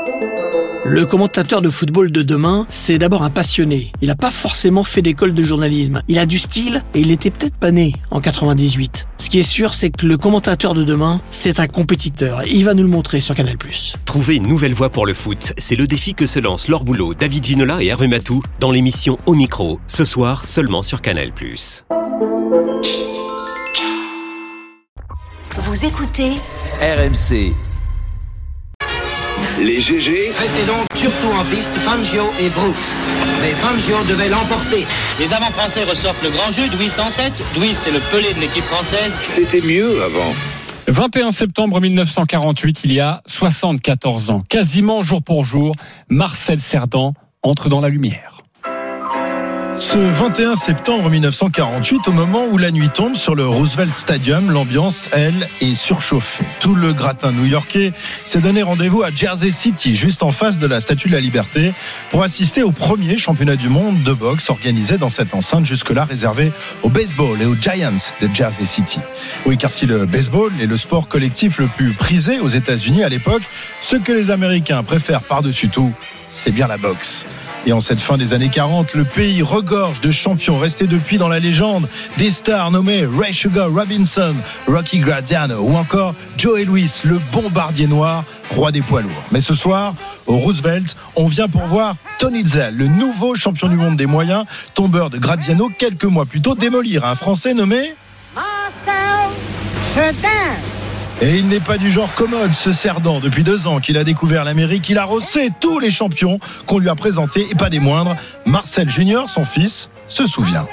Le commentateur de football de demain, c'est d'abord un passionné. Il n'a pas forcément fait d'école de journalisme. Il a du style et il était peut-être pas né en 98. Ce qui est sûr, c'est que le commentateur de demain, c'est un compétiteur. Et il va nous le montrer sur Canal+. Trouver une nouvelle voie pour le foot, c'est le défi que se lancent Laure Boulot, David Ginola et Hervé Matou dans l'émission Au Micro, ce soir seulement sur Canal+. Vous écoutez RMC. Les GG. Restez donc surtout en piste Fangio et Brooks. Mais Fangio devait l'emporter. Les avants français ressortent le grand jeu, Douis en tête. Douis, c'est le Pelé de l'équipe française. C'était mieux avant. 21 septembre 1948, il y a 74 ans, quasiment jour pour jour, Marcel Cerdan entre dans la lumière. Ce 21 septembre 1948, au moment où la nuit tombe sur le Roosevelt Stadium, l'ambiance, elle, est surchauffée. Tout le gratin new-yorkais s'est donné rendez-vous à Jersey City, juste en face de la Statue de la Liberté, pour assister au premier championnat du monde de boxe organisé dans cette enceinte jusque-là réservée au baseball et aux Giants de Jersey City. Oui, car si le baseball est le sport collectif le plus prisé aux États-Unis à l'époque, ce que les Américains préfèrent par-dessus tout, c'est bien la boxe. Et en cette fin des années 40, le pays regorge de champions restés depuis dans la légende, des stars nommées Ray Sugar Robinson, Rocky Graziano ou encore Joe Louis, le bombardier noir, roi des poids lourds. Mais ce soir, au Roosevelt, on vient pour voir Tony Zell, le nouveau champion du monde des moyens, tombeur de Graziano quelques mois plus tôt, démolir un Français nommé Marcel Cerdan. Et il n'est pas du genre commode, ce Cerdan. Depuis 2 ans qu'il a découvert l'Amérique, il a rossé tous les champions qu'on lui a présentés, et pas des moindres. Marcel Junior, son fils, se souvient.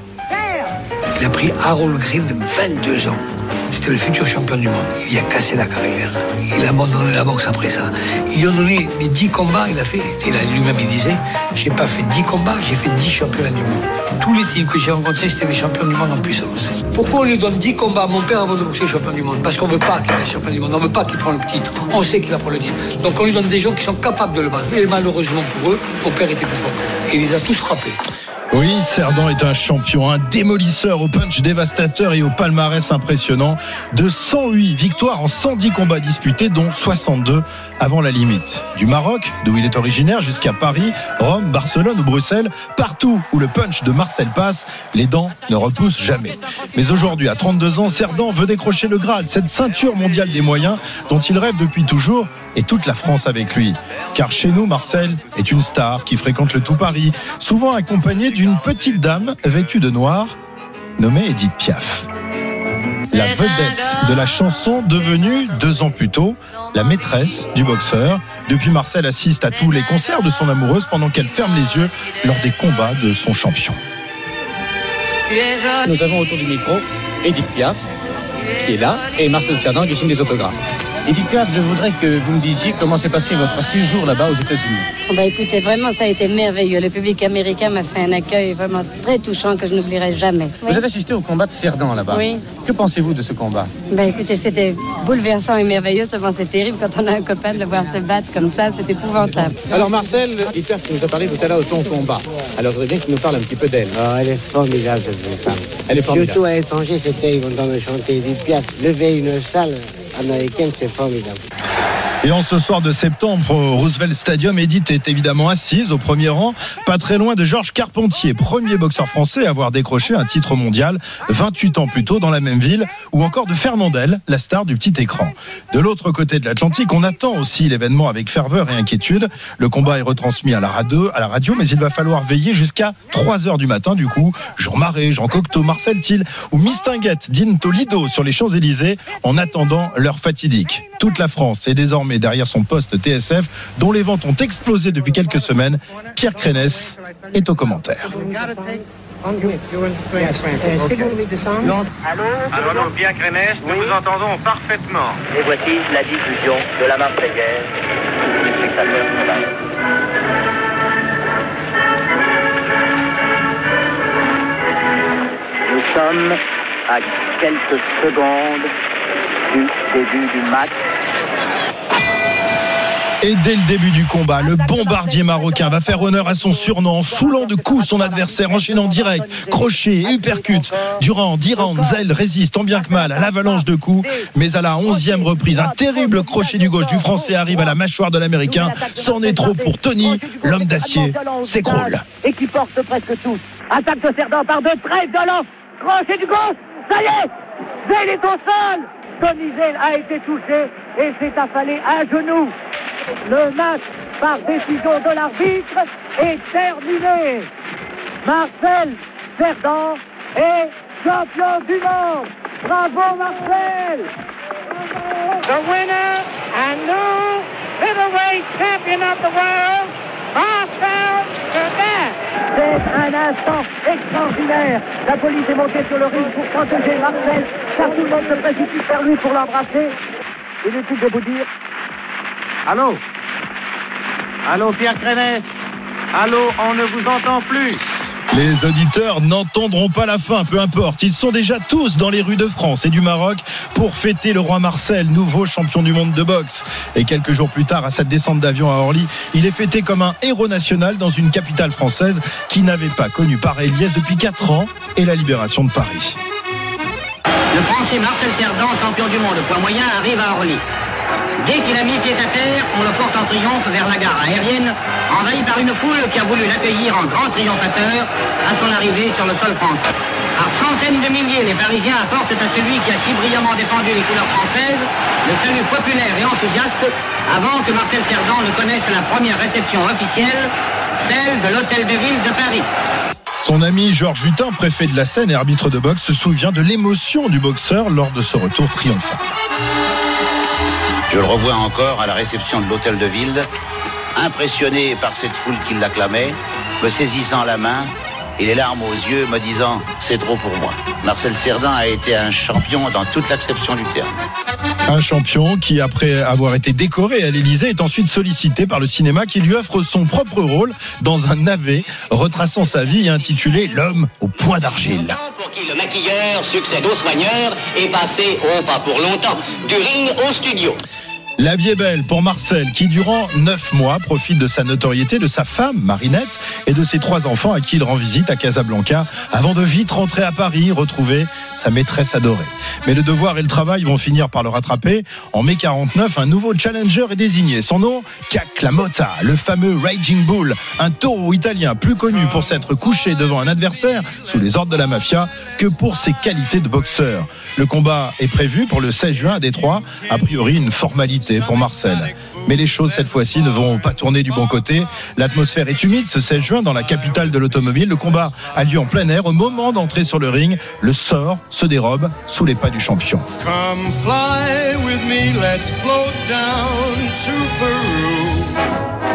Il a pris Harold Green, 22 ans. C'était le futur champion du monde. Il a cassé la carrière. Il a abandonné la boxe après ça. Ils lui ont donné les 10 combats. Il a fait, lui-même il disait, j'ai pas fait 10 combats, j'ai fait 10 championnats du monde. Tous les types que j'ai rencontrés, c'était des champions du monde en puissance. Pourquoi on lui donne 10 combats à mon père avant de boxer champion du monde? Parce qu'on veut pas qu'il fasse champion du monde. On veut pas qu'il prenne le titre. On sait qu'il va prendre le titre. Donc on lui donne des gens qui sont capables de le battre. Et malheureusement pour eux, mon père était plus fort qu'eux. Et il les a tous frappés. Oui, Cerdan est un champion, un démolisseur au punch dévastateur et au palmarès impressionnant de 108 victoires en 110 combats disputés, dont 62 avant la limite. Du Maroc, d'où il est originaire, jusqu'à Paris, Rome, Barcelone ou Bruxelles, partout où le punch de Marcel passe, les dents ne repoussent jamais. Mais aujourd'hui, à 32 ans, Cerdan veut décrocher le Graal, cette ceinture mondiale des moyens dont il rêve depuis toujours, et toute la France avec lui. Car chez nous, Marcel est une star qui fréquente le tout Paris, souvent accompagnée d'une petite dame vêtue de noir, nommée Edith Piaf. La vedette de la chanson devenue, 2 ans plus tôt, la maîtresse du boxeur. Depuis, Marcel assiste à tous les concerts de son amoureuse pendant qu'elle ferme les yeux lors des combats de son champion. Nous avons autour du micro Edith Piaf, qui est là, et Marcel Cerdan qui signe des autographes. Edith Piaf, je voudrais que vous me disiez comment s'est passé votre séjour là-bas aux États-Unis. Écoutez, vraiment, ça a été merveilleux. Le public américain m'a fait un accueil vraiment très touchant que je n'oublierai jamais. Vous avez assisté au combat de Cerdan là-bas. Oui. Que pensez-vous de ce combat? Écoutez, c'était bouleversant et merveilleux. Seulement, c'est terrible quand on a un copain de le voir se battre comme ça. C'est épouvantable. Alors, Marcel, Edith Piaf nous a parlé tout à l'heure de son combat. Alors, je voudrais bien qu'il nous parle un petit peu d'elle. Elle est formidable, cette femme. Elle est formidable. Surtout à l'étranger, c'était, ils vont entendre chanter Edith Piaf. Lever une salle américaine, c'est formidable. Et en ce soir de septembre au Roosevelt Stadium, Edith est évidemment assise au premier rang, pas très loin de Georges Carpentier, premier boxeur français à avoir décroché un titre mondial 28 ans plus tôt dans la même ville, ou encore de Fernandel, la star du petit écran. De l'autre côté de l'Atlantique, on attend aussi l'événement avec ferveur et inquiétude. Le combat est retransmis à la radio, mais il va falloir veiller jusqu'à 3h du matin. Du coup, Jean Marais, Jean Cocteau, Marcel Thiel ou Mistinguett, Dean Toledo sur les Champs-Élysées en attendant l'heure fatidique. Toute la France est désormais derrière son poste TSF, dont les ventes ont explosé depuis quelques semaines. Pierre Crénès est au commentaire. Allô, Pierre Crénès, nous vous entendons parfaitement. Et voici la diffusion de la Marseillaise pour tous les spectateurs qui sont là. Nous sommes à quelques secondes du début du match. Et dès le début du combat, le bombardier marocain va faire honneur à son surnom en foulant de coups son adversaire, enchaînant direct, crochet et uppercut. Durant 10 rounds, Zell résiste tant bien que mal à l'avalanche de coups, mais à la 11e reprise, un terrible crochet du gauche du Français arrive à la mâchoire de l'Américain. C'en est trop pour Tony, l'homme d'acier s'écroule. Et qui porte presque tous. Attaque de Cerdan par deux, très violent. Crochet du gauche, ça y est, Zell est au sol. Tony Zell a été touché et s'est affalé à genoux. Le match par décision de l'arbitre est terminé. Marcel Cerdan est champion du monde. Bravo Marcel. The winner and new middleweight champion of the world, Marcel Cerdan. C'est un instant extraordinaire. La police est montée sur le ring pour protéger Marcel, car tout le monde se précipite vers lui pour l'embrasser. Inutile de vous dire. Allô? Allô, Pierre Crénès? Allô, on ne vous entend plus. Les auditeurs n'entendront pas la fin, peu importe. Ils sont déjà tous dans les rues de France et du Maroc pour fêter le roi Marcel, nouveau champion du monde de boxe. Et quelques jours plus tard, à sa descente d'avion à Orly, il est fêté comme un héros national dans une capitale française qui n'avait pas connu pareille liesse depuis 4 ans et la libération de Paris. Le Français Marcel Cerdan, champion du monde poids moyen, arrive à Orly. Dès qu'il a mis pied à terre, on le porte en triomphe vers la gare aérienne, envahi par une foule qui a voulu l'accueillir en grand triomphateur à son arrivée sur le sol français. Par centaines de milliers, les Parisiens apportent à celui qui a si brillamment défendu les couleurs françaises le salut populaire et enthousiaste avant que Marcel Cerdan ne connaisse la première réception officielle, celle de l'Hôtel de Ville de Paris. Son ami Georges Hutin, préfet de la Seine et arbitre de boxe, se souvient de l'émotion du boxeur lors de ce retour triomphal. Je le revois encore à la réception de l'hôtel de ville, impressionné par cette foule qui l'acclamait, me saisissant la main et les larmes aux yeux, me disant « c'est trop pour moi ». Marcel Cerdan a été un champion dans toute l'acception du terme. Un champion qui, après avoir été décoré à l'Élysée, est ensuite sollicité par le cinéma qui lui offre son propre rôle dans un navet retraçant sa vie et intitulé « L'homme au poing d'argile ». Pour qui le maquilleur succède au soigneur est passé, pas pour longtemps, du ring au studio. La vie est belle pour Marcel qui, durant 9 mois, profite de sa notoriété, de sa femme, Marinette, et de ses 3 enfants à qui il rend visite à Casablanca avant de vite rentrer à Paris, retrouver sa maîtresse adorée. Mais le devoir et le travail vont finir par le rattraper. En mai 49, un nouveau challenger est désigné. Son nom, Cac La Motta, le fameux Raging Bull, un taureau italien plus connu pour s'être couché devant un adversaire sous les ordres de la mafia que pour ses qualités de boxeur. Le combat est prévu pour le 16 juin à Détroit, a priori une formalité pour Marcel. Mais les choses cette fois-ci ne vont pas tourner du bon côté. L'atmosphère est humide ce 16 juin dans la capitale de l'automobile. Le combat a lieu en plein air. Au moment d'entrer sur le ring, le sort se dérobe sous les pas du champion. Come fly with me, let's float down to Peru.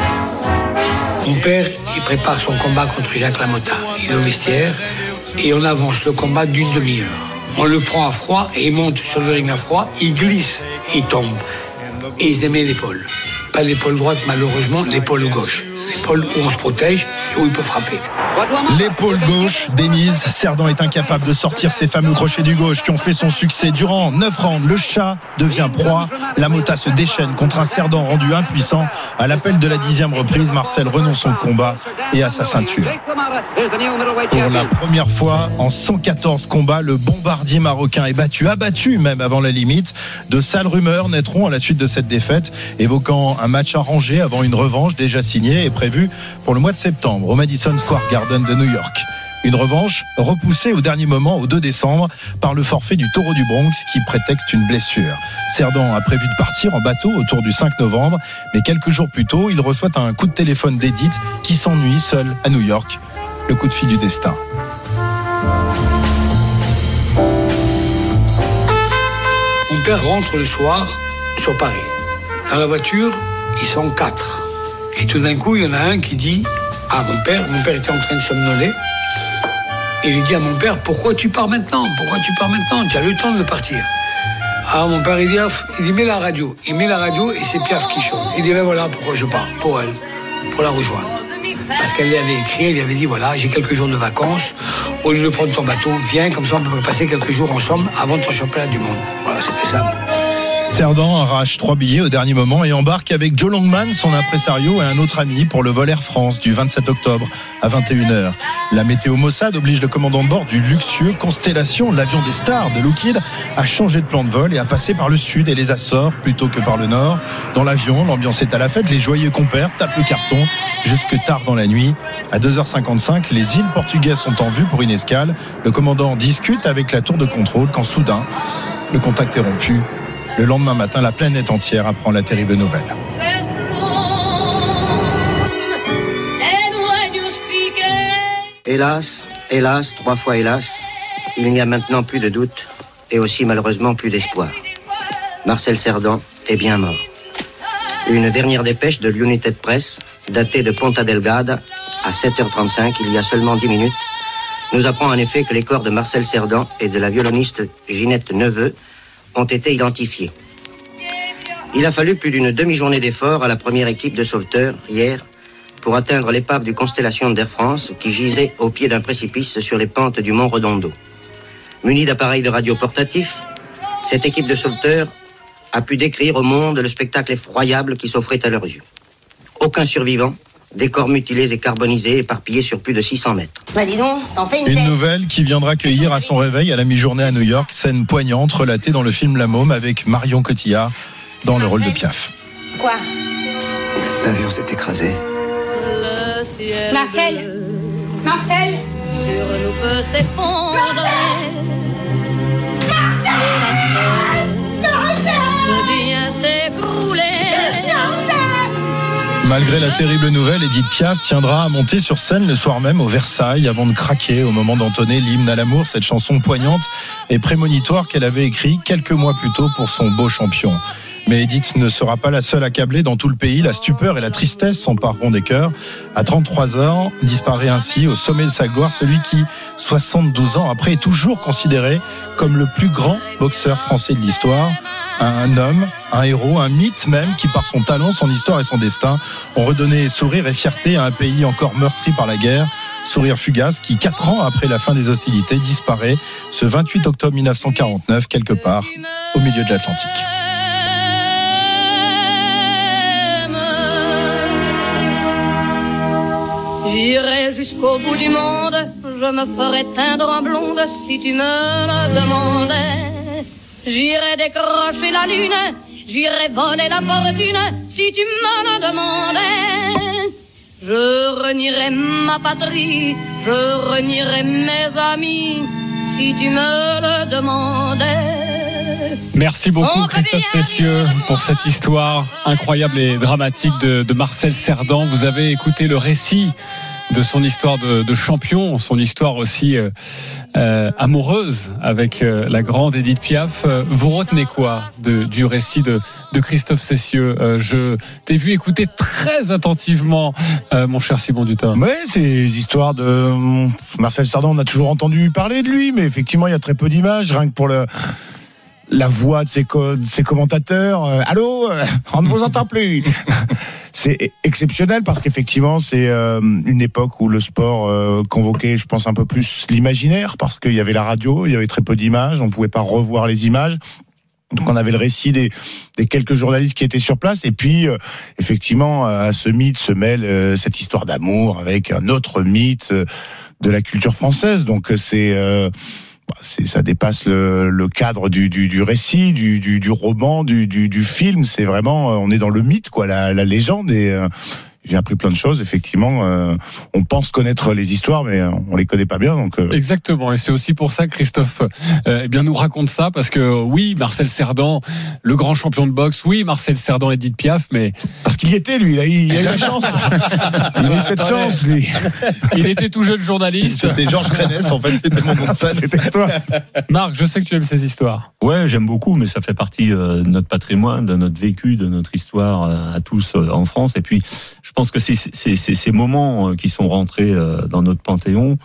Mon père, il prépare son combat contre Jacques Lamotta. Il est au vestiaire et on avance le combat d'une demi-heure. On le prend à froid et il monte sur le ring à froid, il glisse, il tombe. Et il se met l'épaule. Pas l'épaule droite, malheureusement, l'épaule gauche. L'épaule où on se protège et où il peut frapper. L'épaule gauche démise. Cerdan est incapable de sortir ses fameux crochets du gauche qui ont fait son succès. Durant 9 rounds, le chat devient proie. Lamotta se déchaîne contre un Cerdan rendu impuissant. À l'appel de la 10e reprise, Marcel renonce au combat et à sa ceinture. Pour la première fois en 114 combats, le bombardier marocain est battu, abattu même avant la limite. De sales rumeurs naîtront à la suite de cette défaite, évoquant un match arrangé avant une revanche déjà signée et prévue pour le mois de septembre au Madison Square Garden de New York. Une revanche repoussée au dernier moment, au 2 décembre, par le forfait du Taureau du Bronx qui prétexte une blessure. Cerdan a prévu de partir en bateau autour du 5 novembre, mais quelques jours plus tôt, il reçoit un coup de téléphone d'Edith qui s'ennuie seule à New York. Le coup de fil du destin. Mon père rentre le soir sur Paris. Dans la voiture, ils sont 4. Et tout d'un coup, il y en a un qui dit à mon père était en train de somnoler. Il lui dit à mon père, pourquoi tu pars maintenant? Tu as le temps de partir. Alors mon père, il dit, mets la radio. Il met la radio et c'est Piaf qui chante. Il dit, ben voilà pourquoi je pars, pour elle, pour la rejoindre. Parce qu'elle lui avait écrit, elle lui avait dit, voilà, j'ai quelques jours de vacances. Au lieu de prendre ton bateau, viens, comme ça on peut passer quelques jours ensemble avant ton championnat du monde. Voilà, c'était ça. Cerdan arrache 3 billets au dernier moment et embarque avec Joe Longman, son impresario et un autre ami pour le vol Air France du 27 octobre à 21h. La météo Mossad oblige le commandant de bord du luxueux Constellation, l'avion des stars de Lockheed, à changer de plan de vol et à passer par le sud et les Açores plutôt que par le nord. Dans l'avion, l'ambiance est à la fête, les joyeux compères tapent le carton jusque tard dans la nuit. À 2h55, les îles portugaises sont en vue pour une escale. Le commandant discute avec la tour de contrôle quand soudain, le contact est rompu. Le lendemain matin, la planète entière apprend la terrible nouvelle. Hélas, hélas, 3 fois hélas, il n'y a maintenant plus de doute et aussi malheureusement plus d'espoir. Marcel Cerdan est bien mort. Une dernière dépêche de l'United Press, datée de Ponta Delgada, à 7h35, il y a seulement 10 minutes, nous apprend en effet que les corps de Marcel Cerdan et de la violoniste Ginette Neveu ont été identifiés. Il a fallu plus d'une demi-journée d'efforts à la première équipe de sauveteurs, hier, pour atteindre l'épave du Constellation d'Air France qui gisait au pied d'un précipice sur les pentes du Mont Redondo. Munie d'appareils de radio portatifs, cette équipe de sauveteurs a pu décrire au monde le spectacle effroyable qui s'offrait à leurs yeux. Aucun survivant, des corps mutilés et carbonisés éparpillés sur plus de 600 mètres. Bah dis donc, t'en fais une nouvelle qui viendra cueillir à son réveil à la mi-journée à New York, scène poignante relatée dans le film La Môme avec Marion Cotillard dans le rôle de Piaf. Quoi? L'avion s'est écrasé. Marcel, Marcel, sur nous peut s'effondrer. Peut bien s'écrouler. Malgré la terrible nouvelle, Edith Piaf tiendra à monter sur scène le soir même au Versailles avant de craquer au moment d'entonner l'hymne à l'amour, cette chanson poignante et prémonitoire qu'elle avait écrite quelques mois plus tôt pour son beau champion. Mais Edith ne sera pas la seule accablée dans tout le pays. La stupeur et la tristesse s'empareront des cœurs. À 33 ans, disparaît ainsi au sommet de sa gloire celui qui, 72 ans après, est toujours considéré comme le plus grand boxeur français de l'histoire. Un homme, un héros, un mythe même qui, par son talent, son histoire et son destin, ont redonné sourire et fierté à un pays encore meurtri par la guerre. Sourire fugace qui, 4 ans après la fin des hostilités, disparaît ce 28 octobre 1949, quelque part au milieu de l'Atlantique. J'irai jusqu'au bout du monde, je me ferai teindre en blonde si tu me le demandais. J'irai décrocher la lune, j'irai voler la fortune si tu me le demandais. Je renierai ma patrie, je renierai mes amis si tu me le demandais. Merci beaucoup Christophe Cessieux pour cette histoire incroyable et dramatique de Marcel Cerdan. Vous avez écouté le récit de son histoire de champion, son histoire aussi amoureuse avec la grande Edith Piaf. Vous retenez quoi du récit de Christophe Cessieux? Je t'ai vu écouter très attentivement, mon cher Simon Dutin. Oui, ces histoires de Marcel Cerdan, on a toujours entendu parler de lui, mais effectivement il y a très peu d'images, rien que pour la voix de ses commentateurs. Allô, on ne vous entend plus. C'est exceptionnel parce qu'effectivement c'est une époque où le sport convoquait, je pense, un peu plus l'imaginaire parce qu'il y avait la radio, il y avait très peu d'images, on ne pouvait pas revoir les images. Donc on avait le récit des quelques journalistes qui étaient sur place et puis effectivement à ce mythe se mêle cette histoire d'amour avec un autre mythe de la culture française. Donc ça dépasse le cadre du récit, du roman, du film. C'est vraiment, on est dans le mythe, quoi, la légende. Et j'ai appris plein de choses. Effectivement, on pense connaître les histoires, mais on les connaît pas bien. Donc exactement. Et c'est aussi pour ça que Christophe, nous raconte ça, parce que oui, Marcel Cerdan, le grand champion de boxe. Oui, Marcel Cerdan, Edith Piaf, mais parce qu'il y était, lui, il a eu la chance. Il a eu cette chance, lui. Il était tout jeune journaliste. C'était Georges Crénès, en fait. C'était mon nom de ça. C'était toi. Marc, je sais que tu aimes ces histoires. Ouais, j'aime beaucoup, mais ça fait partie de notre patrimoine, de notre vécu, de notre histoire à tous en France. Et puis, je pense que ces moments qui sont rentrés dans notre panthéon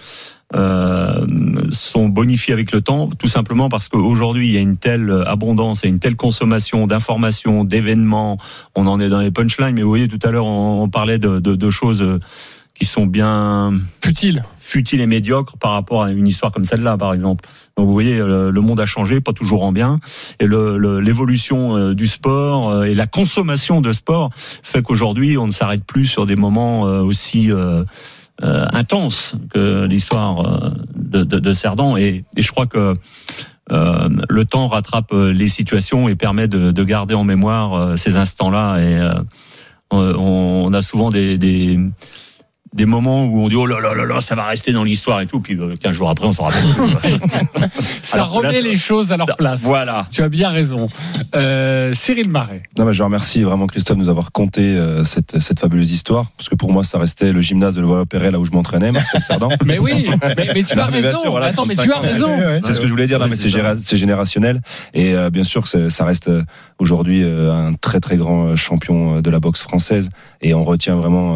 sont bonifiés avec le temps, tout simplement parce qu'aujourd'hui il y a une telle abondance et une telle consommation d'informations, d'événements. On en est dans les punchlines, mais vous voyez, tout à l'heure on parlait de choses sont bien futiles et médiocres par rapport à une histoire comme celle-là, par exemple. Donc vous voyez, le monde a changé, pas toujours en bien, et l'évolution du sport et la consommation de sport fait qu'aujourd'hui on ne s'arrête plus sur des moments aussi intenses que l'histoire de Cerdan, et je crois que le temps rattrape les situations et permet de garder en mémoire ces instants-là, et on a souvent des moments où on dit oh là là là là, ça va rester dans l'histoire et tout, puis 15 jours après on s'en rappelle plus. Ça remet les choses à leur place. Voilà. Tu as bien raison. Cyril Marais. Non, mais je remercie vraiment Christophe de nous avoir conté cette fabuleuse histoire, parce que pour moi ça restait le gymnase de Levallois-Perret, là où je m'entraînais, Marcel Cerdan. Mais oui, mais tu as raison. Sûr, voilà, attends, mais tu as raison. C'est ce que je voulais dire là, mais c'est générationnel, et bien sûr ça reste aujourd'hui un très très grand champion de la boxe française, et on retient vraiment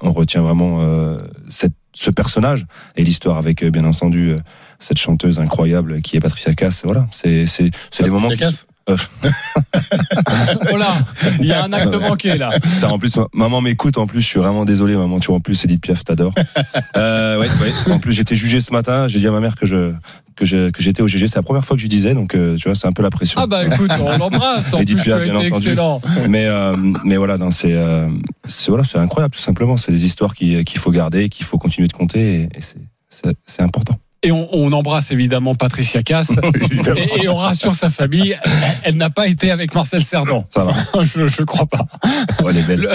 ce personnage et l'histoire avec bien entendu cette chanteuse incroyable qui est Patricia Cass. Voilà, c'est des moments qui... Oh là, il y a un acte manqué là. En plus, maman m'écoute. En plus, je suis vraiment désolé, maman. Tu vois, en plus, Edith Piaf t'adore. Ouais. En plus, j'étais jugé ce matin. J'ai dit à ma mère que j'étais au GG. C'est la première fois que je lui disais, donc tu vois, c'est un peu la pression. Ah bah écoute, on l'embrasse. En Edith plus, Piaf, bien entendu. Excellent. Mais voilà, non, c'est incroyable, tout simplement. C'est des histoires qu'il faut garder, qu'il faut continuer de compter, et c'est important. Et on embrasse évidemment Patricia Cass et on rassure sa famille. Elle n'a pas été avec Marcel Cerdan. Ça va. Je crois pas. Oh, elle est belle.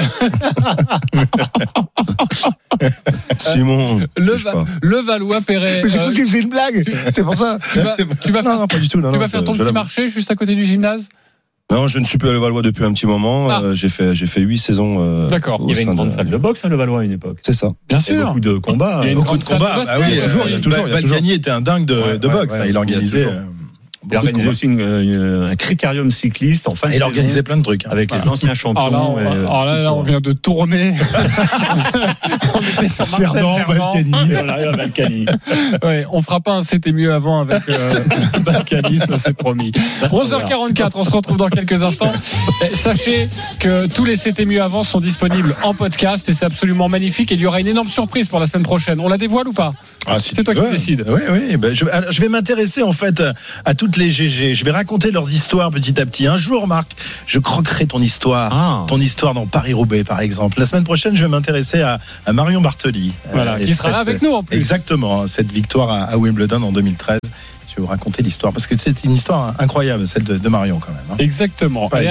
Simon. Le Valois-Perret. Mais j'ai cru que c'est une blague. C'est pour ça. Tu vas faire, non, pas du tout. Tu vas faire ton petit marché juste à côté du gymnase? Non, je ne suis plus à Levallois depuis un petit moment. J'ai fait 8 saisons. D'accord. Il y avait une grande salle de boxe à Levallois à une époque. C'est ça. Bien sûr. Il y a beaucoup de combats. Beaucoup de combats. Ah oui, il y a toujours. Balkany était un dingue de boxe. Il organisait. Il a organisé aussi un critérium cycliste en fin de saison. Il organisait plein de trucs. Avec les anciens champions. Alors là, on vient de tourner. On était sur Cerdan, Balkany. Ouais, on fera pas un c'était mieux avant avec Balkany, ça c'est promis. 11h44, on se retrouve dans quelques instants. Sachez que tous les c'était mieux avant sont disponibles en podcast et c'est absolument magnifique. Et il y aura une énorme surprise pour la semaine prochaine. On la dévoile ou pas? C'est toi qui décides. Oui. Ben, je vais m'intéresser en fait à toutes les GG. Je vais raconter leurs histoires petit à petit. Un jour, Marc, je croquerai ton histoire. Ton histoire dans Paris-Roubaix, par exemple. La semaine prochaine, je vais m'intéresser à Marion Bartoli. Voilà, qui sera là avec nous en plus. Exactement. Cette victoire à Wimbledon en 2013. Je vais vous raconter l'histoire parce que c'est une histoire incroyable, celle de Marion quand même. Exactement.